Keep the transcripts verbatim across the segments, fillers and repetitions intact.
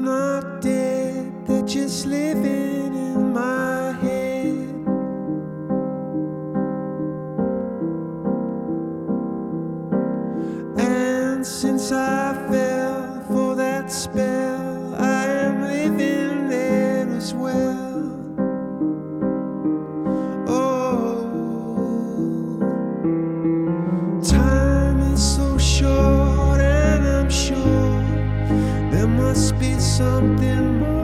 not dead, they're just living in my head. And since I fell for that spell, I am living there as well. Oh, time is so short, and I'm sure there must be something more.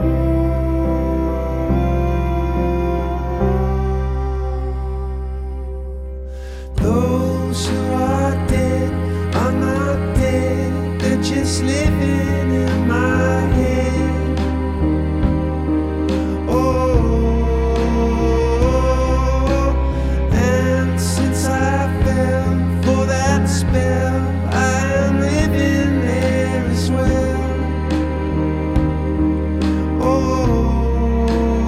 Those who are dead are not dead, they're just living in my head. Oh, and since I fell for that spell, I am living there as well. Oh,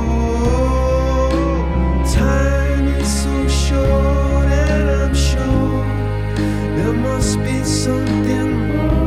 time is so short, and I'm sure there must be something more.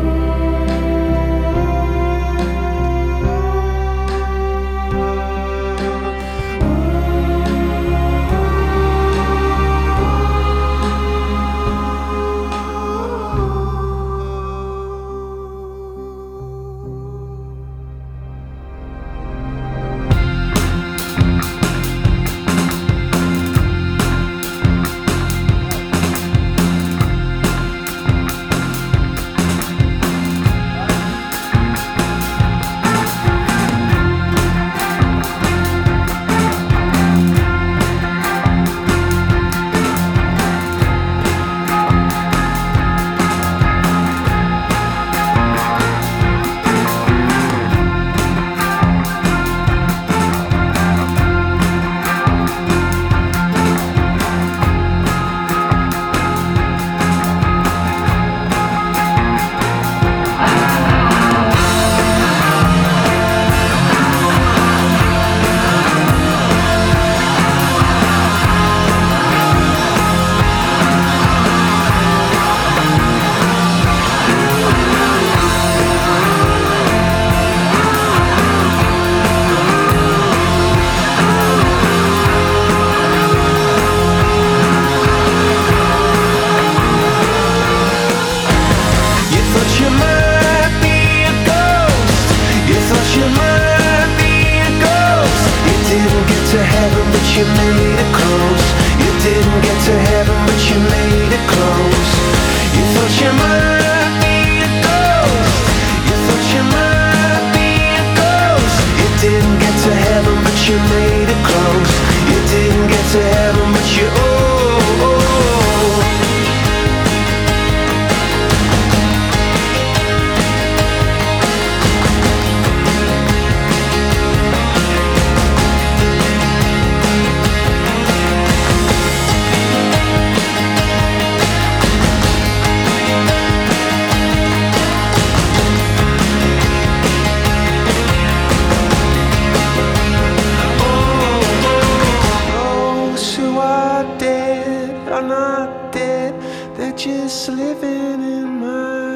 To heaven, but you made it close. You didn't get to heaven, but you made it close. You thought you might be a ghost. You thought you might be a ghost. You didn't get to heaven, but you made it close. You didn't get to heaven, but you oh, oh, oh. Are not dead, they're just living in my